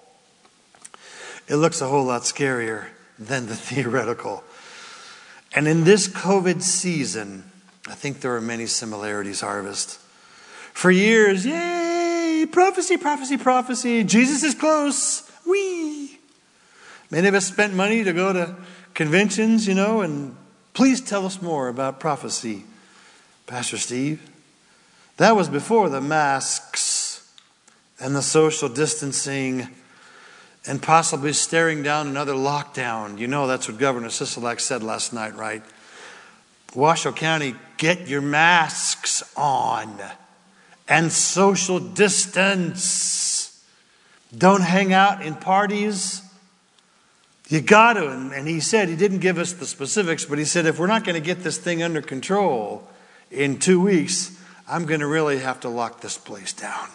It looks a whole lot scarier than the theoretical. And in this COVID season, I think there are many similarities, Harvest. For years, yay, prophecy, prophecy, prophecy. Jesus is close. Whee! Many of us spent money to go to conventions, and please tell us more about prophecy, Pastor Steve. That was before the masks and the social distancing and possibly staring down another lockdown. That's what Governor Sisolak said last night, right? Washoe County, get your masks on and social distance. Don't hang out in parties. You got to. And he said, he didn't give us the specifics, but he said, if we're not going to get this thing under control in 2 weeks, I'm going to really have to lock this place down.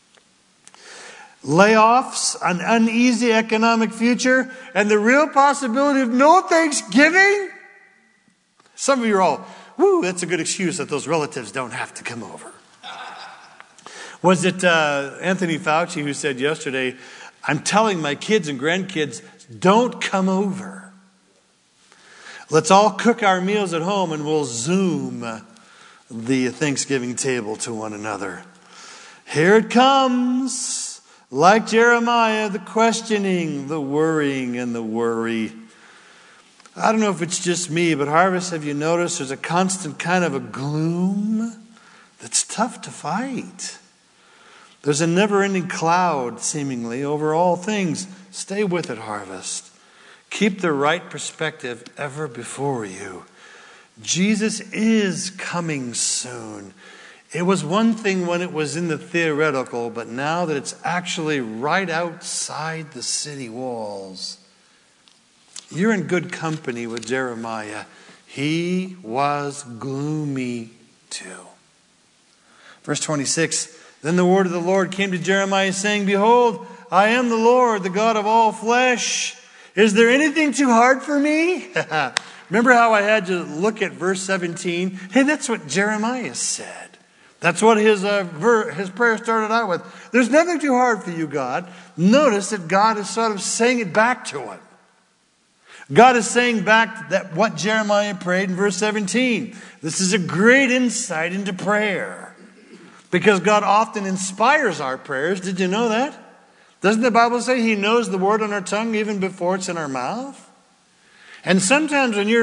Layoffs, an uneasy economic future, and the real possibility of no Thanksgiving. Some of you are all, woo, that's a good excuse that those relatives don't have to come over. Was it Anthony Fauci who said yesterday, I'm telling my kids and grandkids, don't come over. Let's all cook our meals at home and we'll Zoom the Thanksgiving table to one another. Here it comes. Like Jeremiah, the questioning, the worrying, and the worry. I don't know if it's just me, but Harvest, have you noticed there's a constant kind of a gloom that's tough to fight? There's a never-ending cloud, seemingly, over all things. Stay with it, Harvest. Keep the right perspective ever before you. Jesus is coming soon. It was one thing when it was in the theoretical, but now that it's actually right outside the city walls, you're in good company with Jeremiah. He was gloomy too. Verse 26, then the word of the Lord came to Jeremiah saying, behold, I am the Lord, the God of all flesh. Is there anything too hard for me? Remember how I had to look at verse 17? Hey, that's what Jeremiah said. That's what his prayer started out with. There's nothing too hard for you, God. Notice that God is sort of saying it back to him. God is saying back that what Jeremiah prayed in verse 17. This is a great insight into prayer. Because God often inspires our prayers. Did you know that? Doesn't the Bible say He knows the word on our tongue even before it's in our mouth? And sometimes when you're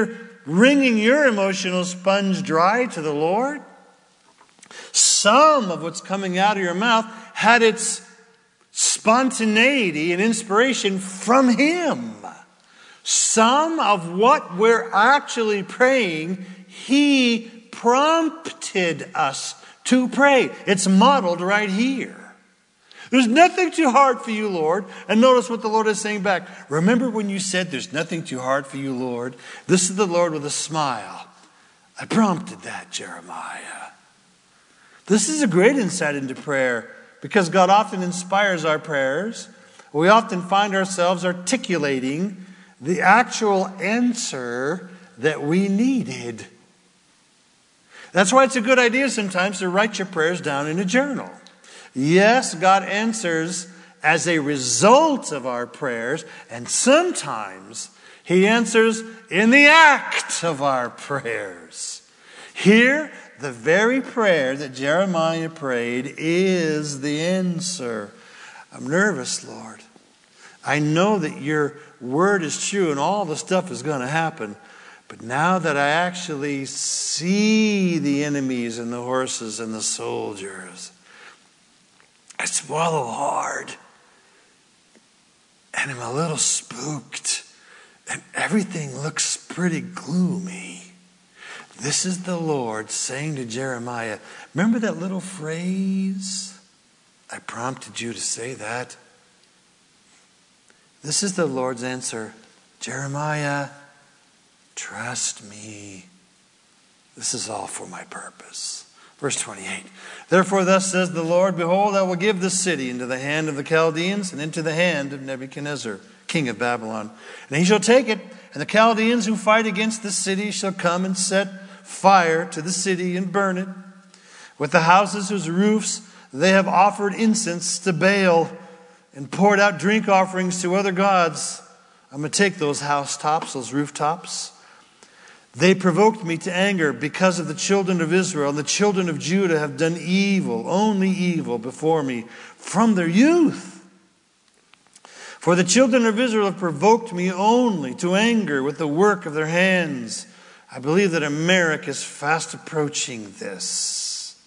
wringing your emotional sponge dry to the Lord? Some of what's coming out of your mouth had its spontaneity and inspiration from Him. Some of what we're actually praying, He prompted us to pray. It's modeled right here. There's nothing too hard for you, Lord. And notice what the Lord is saying back. Remember when you said there's nothing too hard for you, Lord? This is the Lord with a smile. I prompted that, Jeremiah. This is a great insight into prayer because God often inspires our prayers. We often find ourselves articulating the actual answer that we needed. That's why it's a good idea sometimes to write your prayers down in a journal. Yes, God answers as a result of our prayers, and sometimes He answers in the act of our prayers. Here, the very prayer that Jeremiah prayed is the answer. I'm nervous, Lord. I know that your word is true and all the stuff is going to happen. But now that I actually see the enemies and the horses and the soldiers, I swallow hard. And I'm a little spooked. And everything looks pretty gloomy. This is the Lord saying to Jeremiah, remember that little phrase? I prompted you to say that. This is the Lord's answer. Jeremiah, trust me. This is all for my purpose. Verse 28. Therefore thus says the Lord, behold, I will give this city into the hand of the Chaldeans and into the hand of Nebuchadnezzar, king of Babylon. And he shall take it, and the Chaldeans who fight against the city shall come and set fire to the city and burn it. With the houses whose roofs they have offered incense to Baal and poured out drink offerings to other gods. I'm going to take those housetops, those rooftops. They provoked me to anger because of the children of Israel. And the children of Judah have done evil, only evil before me from their youth. For the children of Israel have provoked me only to anger with the work of their hands. I believe that America is fast approaching this.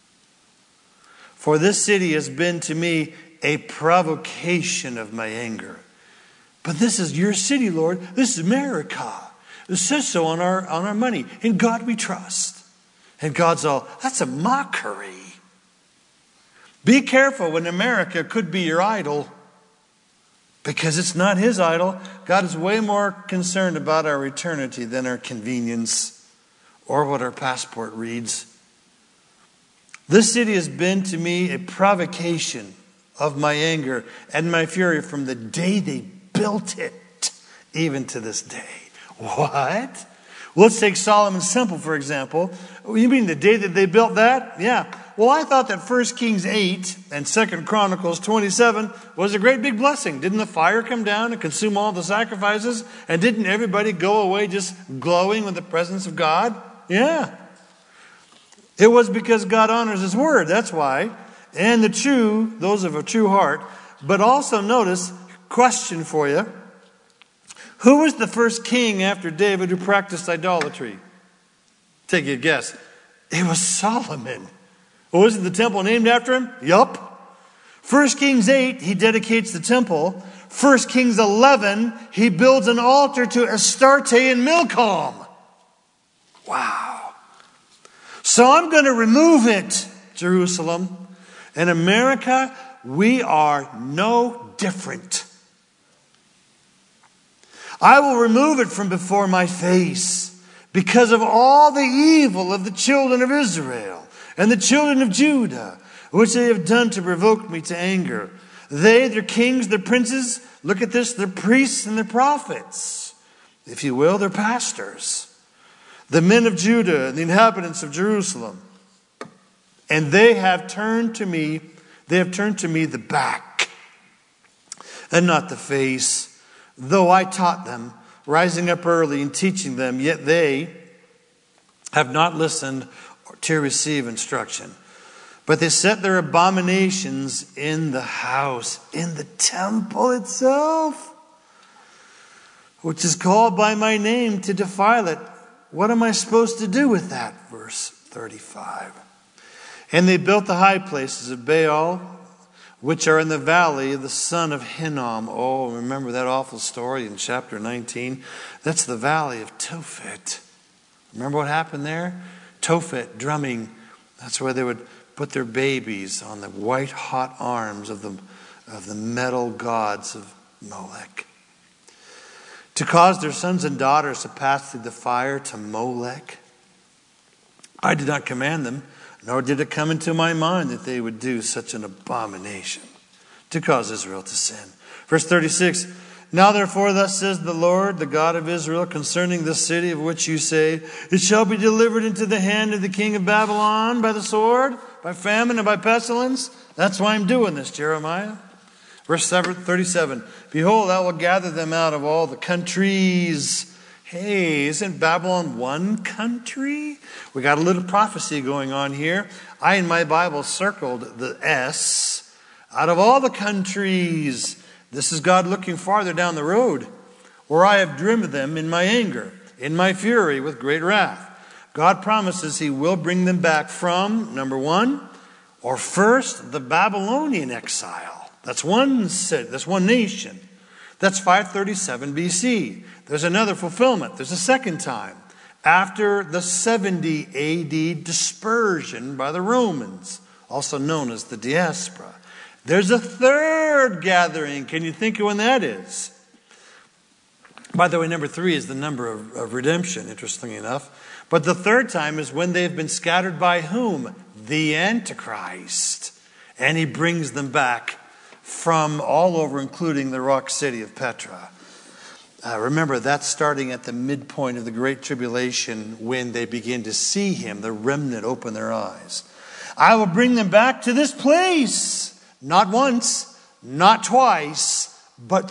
For this city has been to me a provocation of my anger. But this is your city, Lord. This is America. It says so on our money. In God we trust. And God's all, that's a mockery. Be careful when America could be your idol. Because it's not His idol. God is way more concerned about our eternity than our convenience or what our passport reads. This city has been to me a provocation of my anger and my fury from the day they built it, even to this day. What? Let's take Solomon's temple, for example. You mean the day that they built that? Yeah. Well, I thought that 1 Kings 8 and 2 Chronicles 27 was a great big blessing. Didn't the fire come down and consume all the sacrifices? And didn't everybody go away just glowing with the presence of God? Yeah. It was because God honors His word. That's why. And those of a true heart. But also notice, question for you. Who was the first king after David who practiced idolatry? Take a guess. It was Solomon. Wasn't the temple named after him? Yup. 1 Kings 8, he dedicates the temple. 1 Kings 11, he builds an altar to Astarte and Milcom. Wow. So I'm going to remove it, Jerusalem. In America, we are no different. I will remove it from before my face because of all the evil of the children of Israel and the children of Judah, which they have done to provoke me to anger. They, their kings, their princes, look at this, their priests and their prophets, if you will, their pastors, the men of Judah and the inhabitants of Jerusalem. And they have turned to me the back and not the face. Though I taught them, rising up early and teaching them, yet they have not listened to receive instruction. But they set their abominations in the house, in the temple itself, which is called by my name, to defile it. What am I supposed to do with that? Verse 35. And they built the high places of Baal, which are in the valley of the son of Hinnom. Oh, remember that awful story in chapter 19? That's the valley of Tophet. Remember what happened there? Tophet drumming. That's where they would put their babies on the white hot arms of the metal gods of Molech. To cause their sons and daughters to pass through the fire to Molech. I did not command them, nor did it come into my mind that they would do such an abomination to cause Israel to sin. Verse 36, now therefore thus says the Lord, the God of Israel, concerning this city of which you say, it shall be delivered into the hand of the king of Babylon by the sword, by famine, and by pestilence. That's why I'm doing this, Jeremiah. Verse 37, behold, I will gather them out of all the countries. Hey, isn't Babylon one country? We got a little prophecy going on here. I, in my Bible, circled the S. Out of all the countries. This is God looking farther down the road. Where I have driven them in my anger, in my fury, with great wrath. God promises he will bring them back from, number one, or first, the Babylonian exile. That's one city, that's one nation. That's 537 BC. There's another fulfillment. There's a second time. After the 70 AD dispersion by the Romans, also known as the diaspora. There's a third gathering. Can you think of when that is? By the way, number 3 is the number of redemption, interestingly enough. But the third time is when they've been scattered by whom? The Antichrist. And he brings them back from all over, including the rock city of Petra. Remember, that's starting at the midpoint of the Great Tribulation when they begin to see him, the remnant open their eyes. I will bring them back to this place. Not once, not twice, but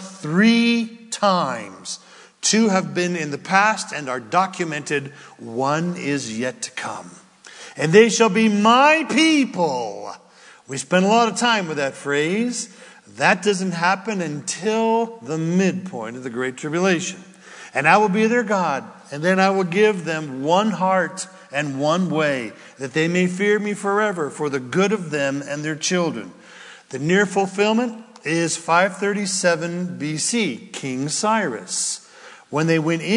3 times. 2 have been in the past and are documented. 1 is yet to come. And they shall be my people. We spent a lot of time with that phrase. That doesn't happen until the midpoint of the Great Tribulation. And I will be their God. And then I will give them one heart and one way, that they may fear me forever for the good of them and their children. The near fulfillment is 537 BC, King Cyrus. When they went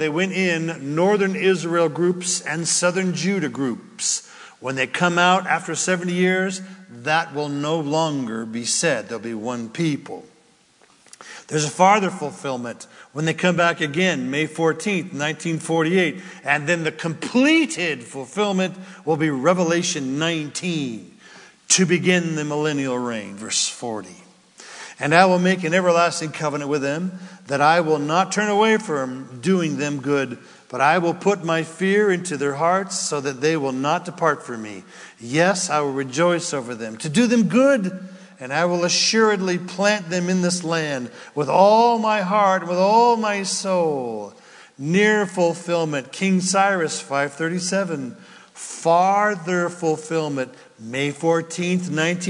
in northern Israel groups and southern Judah groups. When they come out after 70 years, that will no longer be said. There'll be one people. There's a farther fulfillment when they come back again, May 14th, 1948. And then the completed fulfillment will be Revelation 19 to begin the millennial reign, verse 40. And I will make an everlasting covenant with them, that I will not turn away from doing them good, but I will put my fear into their hearts so that they will not depart from me. Yes, I will rejoice over them, to do them good, and I will assuredly plant them in this land with all my heart and with all my soul. Near fulfillment, King Cyrus, 537. Farther fulfillment, May 14th,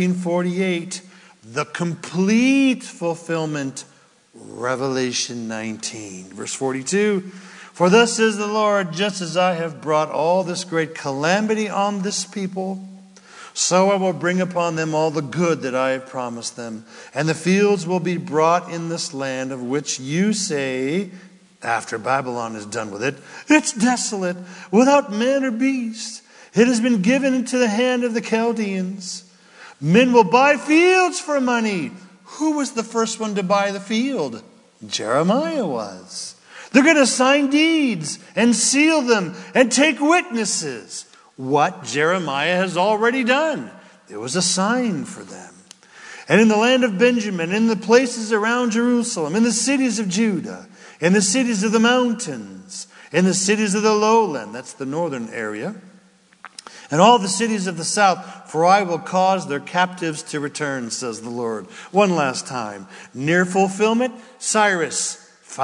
1948. The complete fulfillment, Revelation 19. Verse 42. For thus says the Lord, just as I have brought all this great calamity on this people, so I will bring upon them all the good that I have promised them. And the fields will be brought in this land of which you say, after Babylon is done with it, it's desolate, without man or beast. It has been given into the hand of the Chaldeans. Men will buy fields for money. Who was the first one to buy the field? Jeremiah was. They're going to sign deeds and seal them and take witnesses. What Jeremiah has already done. It was a sign for them. And in the land of Benjamin, in the places around Jerusalem, in the cities of Judah, in the cities of the mountains, in the cities of the lowland, that's the northern area, and all the cities of the south, for I will cause their captives to return, says the Lord. One last time. Near fulfillment, Cyrus,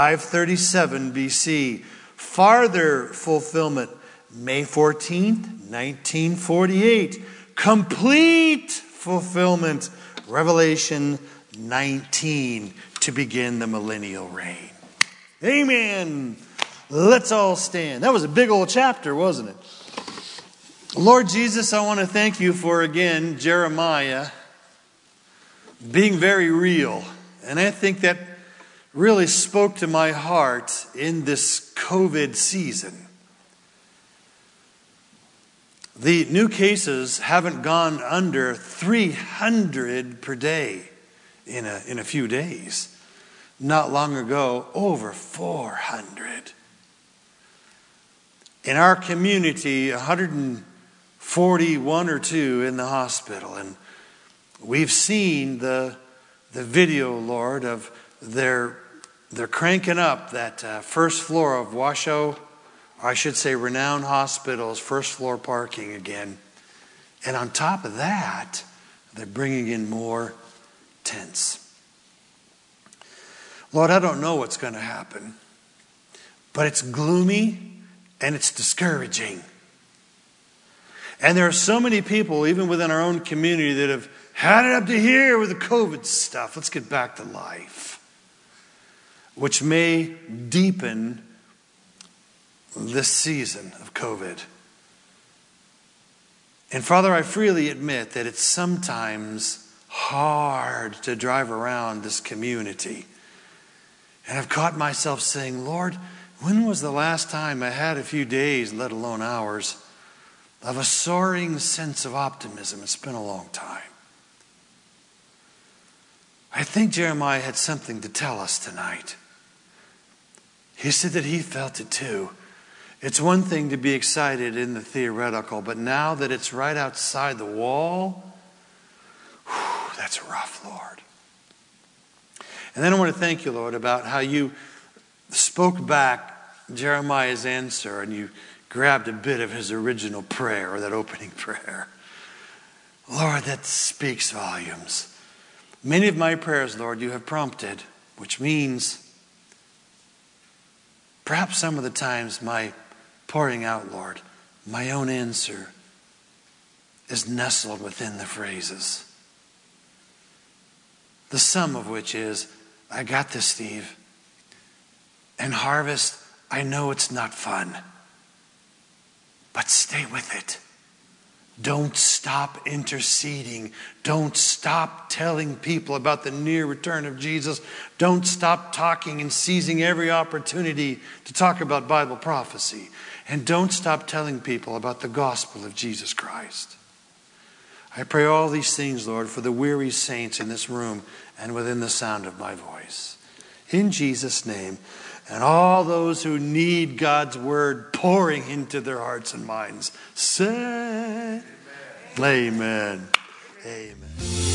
537 BC. Farther fulfillment, May 14th, 1948. Complete fulfillment, Revelation 19, to begin the millennial reign. Amen. Let's all stand. That was a big old chapter, wasn't it? Lord Jesus, I want to thank you for, again, Jeremiah being very real. And I think that really spoke to my heart in this COVID season. The new cases haven't gone under 300 per day in a few days. Not long ago, over 400. In our community, 141 or 2 in the hospital. And we've seen the video, Lord, of they're cranking up that first floor of Washoe, I should say Renown Hospital's first floor parking again. And on top of that, they're bringing in more tents. Lord, I don't know what's going to happen, but it's gloomy and it's discouraging. And there are so many people, even within our own community, that have had it up to here with the COVID stuff. Let's get back to life, which may deepen this season of COVID. And Father, I freely admit that it's sometimes hard to drive around this community. And I've caught myself saying, Lord, when was the last time I had a few days, let alone hours, of a soaring sense of optimism? It's been a long time. I think Jeremiah had something to tell us tonight. He said that he felt it too. It's one thing to be excited in the theoretical, but now that it's right outside the wall, that's rough, Lord. And then I want to thank you, Lord, about how you spoke back Jeremiah's answer and you grabbed a bit of his original prayer, or that opening prayer. Lord, that speaks volumes. Many of my prayers, Lord, you have prompted, which means perhaps some of the times my pouring out, Lord, my own answer is nestled within the phrases. The sum of which is, I got this, Steve. And harvest, I know it's not fun. But stay with it. Don't stop interceding. Don't stop telling people about the near return of Jesus. Don't stop talking and seizing every opportunity to talk about Bible prophecy. And don't stop telling people about the gospel of Jesus Christ. I pray all these things, Lord, for the weary saints in this room and within the sound of my voice. In Jesus' name. And all those who need God's word pouring into their hearts and minds say, Amen. Amen. Amen.